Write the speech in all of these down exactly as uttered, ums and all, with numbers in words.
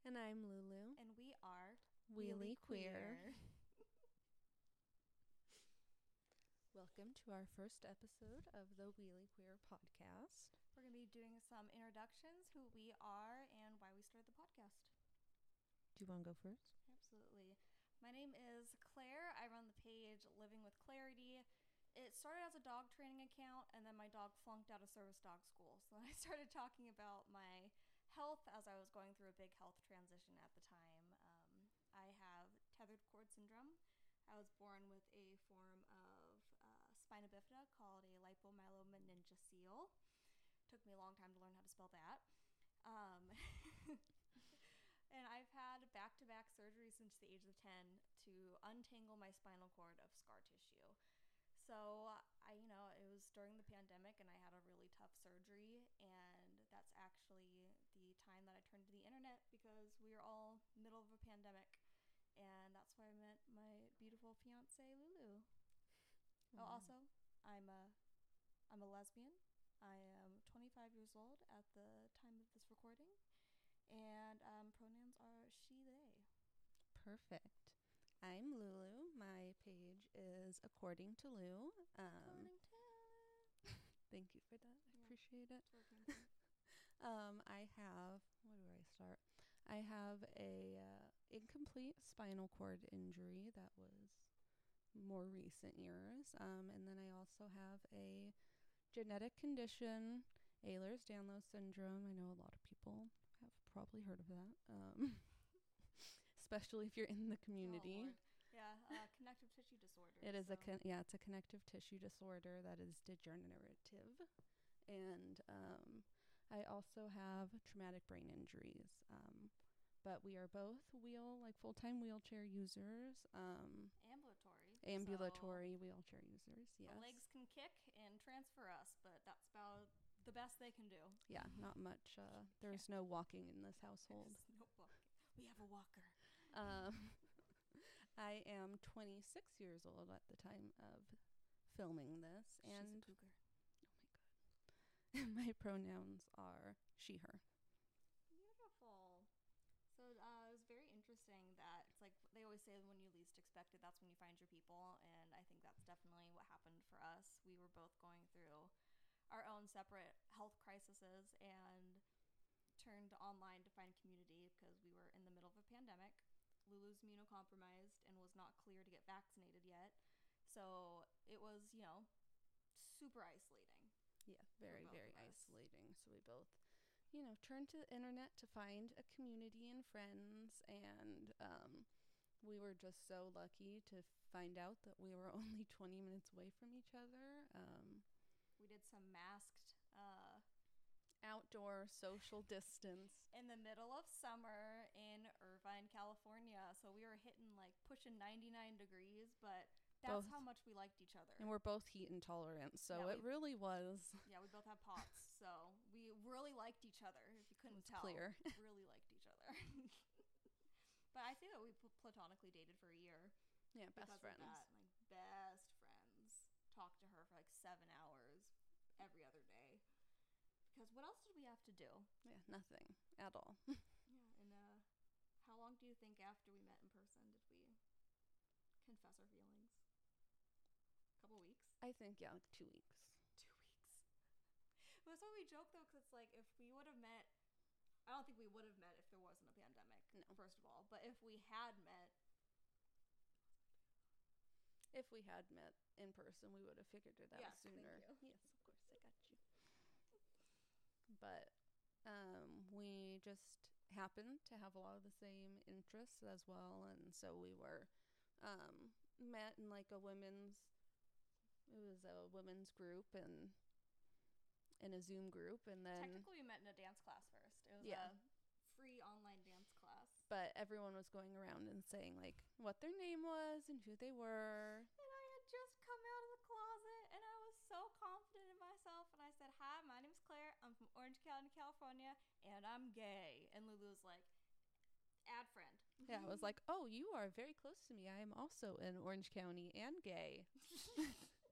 And I'm Lulu. And we are Wheelie Queer. Welcome to our first episode of the Wheelie Queer podcast. We're going to be doing some introductions, who we are, and why we started the podcast. Do you want to go first? Absolutely. My name is Claire. I run the page Living with Clarity. It started as a dog training account, and then my dog flunked out of service dog school. So I started talking about my health as I was going through a big health transition at the time. Um, I have tethered cord syndrome. I was born with a form of uh, spina bifida called a lipomyelomeningocele. Took me a long time to learn how to spell that. Um, and I've had back-to-back surgeries since the age of ten to untangle my spinal cord of scar tissue. So I, you know, it was during the pandemic and I had a really tough surgery, and that's actually the time that I turned to the internet because we were all middle of a pandemic, and that's where I met my beautiful fiance Lulu. Mm-hmm. Oh, also, I'm a, I'm a lesbian. I am twenty-five years old at the time of this recording, and um, pronouns are she, they. Perfect. I'm Lulu. My page is According to Lou. Um, According to Thank you for that. I yeah, appreciate it. It's um, I have, where do I start? I have a uh, incomplete spinal cord injury that was more recent years. Um, and then I also have a genetic condition, Ehlers-Danlos syndrome. I know a lot of people have probably heard of that. Um especially if you're in the community. Oh, yeah, uh, connective tissue disorder. It is so. a con- yeah, it's a connective tissue disorder that is degenerative, and um, I also have traumatic brain injuries. Um, but we are both wheel like full time wheelchair users. Um, ambulatory. Ambulatory so wheelchair users. Yes. The legs can kick and transfer us, but that's about the best they can do. Yeah, not much. Uh, there's yeah. no walking in this household. There's no walking. We have a walker. Um, I am twenty-six years old at the time of filming this. She's and a cougar. Oh my god. And my pronouns are she, her. Beautiful. So uh, it was very interesting that it's like they always say when you least expect it, that's when you find your people. And I think that's definitely what happened for us. We were both going through our own separate health crises and turned online to find community because we were in the middle of a pandemic. Lulu's immunocompromised and was not clear to get vaccinated yet. So it was, you know, super isolating. Yeah, very, very isolating. So we both, you know, turned to the internet to find a community and friends. And um, we were just so lucky to find out that we were only twenty minutes away from each other. Um, we did some masked uh outdoor social distance in the middle of summer in Irvine, California. So we were hitting like pushing ninety-nine degrees, but that's both, how much we liked each other. And we're both heat intolerant, so yeah, it we, really was. Yeah, we both have POTS, so we really liked each other. If you couldn't tell, clear. Really liked each other. But I think that we platonically dated for a year. Yeah, best friends. That, like best friends. Talked to her for like seven hours every other day. Because what else did we have to do? Yeah, nothing at all. Yeah, and uh, how long do you think after we met in person did we confess our feelings? A couple weeks? I think, yeah, like two weeks. Two weeks. That's why we joke, though, because it's like if we would have met, I don't think we would have met if there wasn't a pandemic, no. First of all. But if we had met. If we had met in person, we would have figured it out yes, sooner. Thank you. Yes, of course, I got you. But um, we just happened to have a lot of the same interests as well. And so we were um, met in like a women's, it was a women's group and in a Zoom group. And then technically we met in a dance class first. It was yeah. a free online dance class. But everyone was going around and saying like what their name was and who they were. Just come out of the closet and I was so confident in myself and I said, hi, my name is Claire, I'm from Orange County, California, and I'm gay. And Lulu was like, add friend. Yeah, I was like, oh, you are very close to me, I am also in Orange County and gay.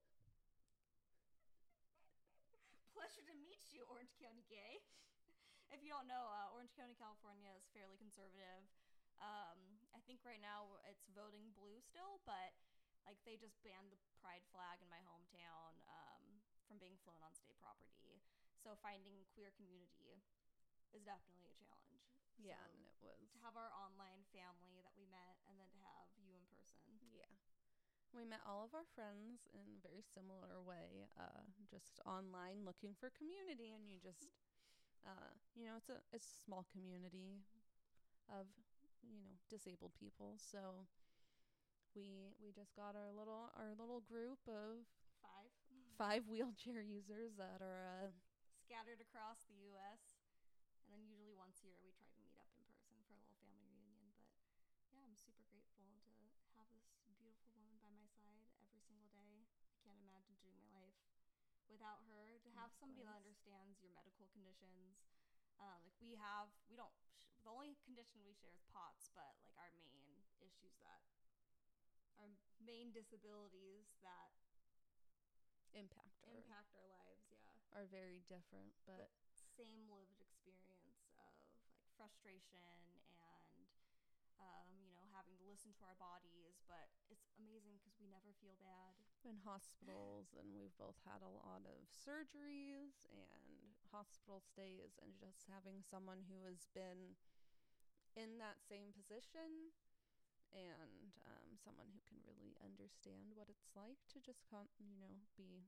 Pleasure to meet you, Orange County gay. if you don't know, uh, Orange County, California is fairly conservative. Um, I think right now it's voting blue still, but like they just banned the pride flag in my hometown um, from being flown on state property. So finding queer community is definitely a challenge. Yeah, so and it was. To have our online family that we met and then to have you in person. Yeah. We met all of our friends in a very similar way, uh, just online looking for community, and you just, uh, you know, it's a it's a small community of, you know, disabled people. So we we just got our little our little group of five five wheelchair users that are uh, scattered across the U S And then usually once a year we try to meet up in person for a little family reunion. But yeah, I'm super grateful to have this beautiful woman by my side every single day. I can't imagine doing my life without her. To have somebody that understands your medical conditions. Uh, like we have, we don't, sh- the only condition we share is POTS, but like our main issues that, our main disabilities that impact our, impact our lives, yeah, are very different, but, but same lived experience of like frustration and um, you know, having to listen to our bodies. But it's amazing because we never feel bad in hospitals, and we've both had a lot of surgeries and hospital stays, and just having someone who has been in that same position, and um, someone who can really understand what it's like to just con- you know be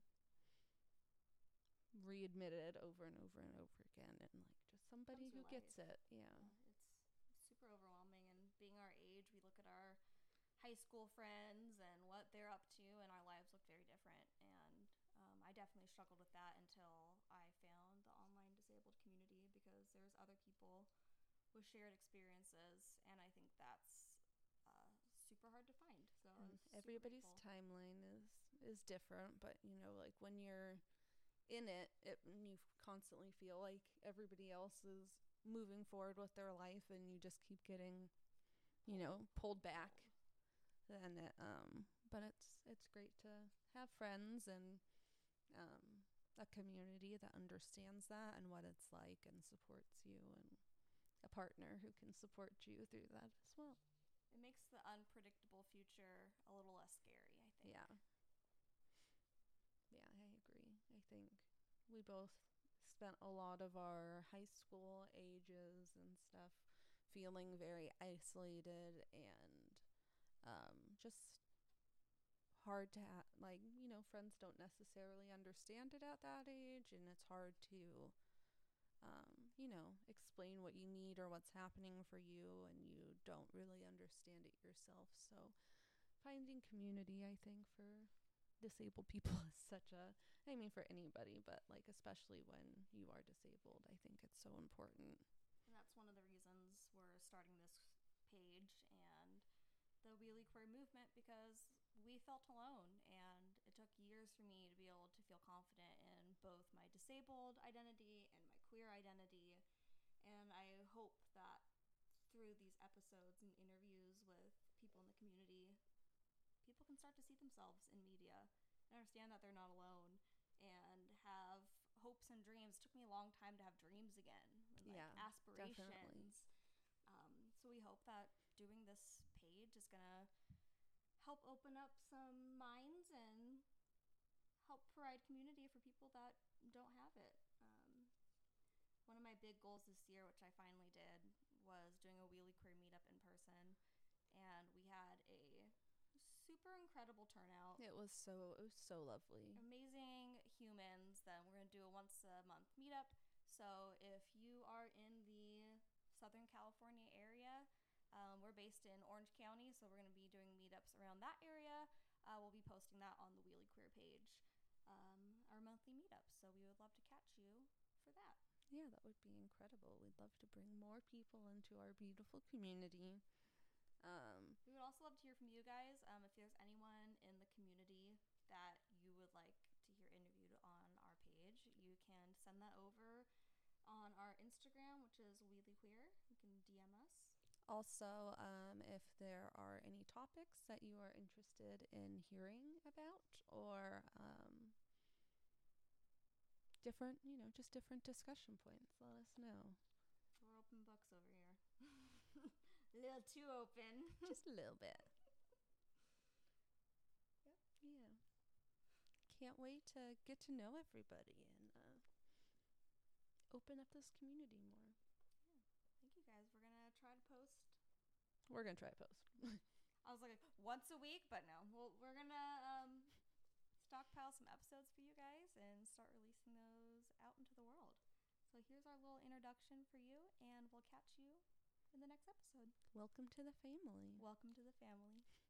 readmitted over and over and over again, and like just somebody who life. gets it. Yeah. yeah it's super overwhelming. And being our age, we look at our high school friends and what they're up to, and our lives look very different. And um, I definitely struggled with that until I found the online disabled community, because there's other people with shared experiences, and I think that's uh, super hard to find. So everybody's grateful. timeline is is different, but you know, like when you're in it, it you constantly feel like everybody else is moving forward with their life, and you just keep getting, you know, pulled back. And it, um, but it's it's great to have friends and um, a community that understands that and what it's like and supports you, and a partner who can support you through that as well. It makes the unpredictable future a little less scary, I think. Yeah. Yeah, I agree. I think we both spent a lot of our high school ages and stuff feeling very isolated and um, just hard to ha- like, you know, friends don't necessarily understand it at that age, and it's hard to um, you know, explain what you need or what's happening for you, and you don't really understand it yourself. So finding community, I think, for disabled people is such a, I mean, for anybody, but like especially when you are disabled, I think it's so important. And that's one of the reasons we're starting this page and the Wheelie Queer movement, because we felt alone, and it took years for me to be able to feel confident in both my disabled identity and my queer identity. And I hope that through these episodes and interviews with people in the community, people can start to see themselves in media and understand that they're not alone, and have hopes and dreams. It took me a long time to have dreams again, and like yeah, aspirations. Definitely. Um, so we hope that doing this page is gonna help open up some minds and help provide community for people that don't have it. Um, one of my big goals this year, which I finally did, was doing a Wheelie Queer meetup in person, and we had a super incredible turnout. It was so it was so lovely. Amazing humans. Then we're gonna do a once a month meetup. So if you are in the Southern California area, um, we're based in Orange County, so we're going to be doing meetups around that area. Uh, we'll be posting that on the Wheelie Queer page, um, our monthly meetups. So we would love to catch you for that. Yeah, that would be incredible. We'd love to bring more people into our beautiful community. Um, we would also love to hear from you guys. Um, if there's anyone in the community that you would like to hear interviewed on our page, you can send that over on our Instagram, which is Wheelie Queer. You can D M us. Also, um, if there are any topics that you are interested in hearing about, or um, different, you know, just different discussion points. Let us know. We're open books over here. A little too open. Just a little bit. Yep. Yeah. Can't wait to get to know everybody and uh, open up this community more. Thank you guys. We're going to try to post. We're going to try to post. I was like, once a week, but no. Well, we're going to um, stockpile some episodes for you guys and start releasing those out into the world. So here's our little introduction for you, and we'll catch you in the next episode. Welcome to the family. Welcome to the family.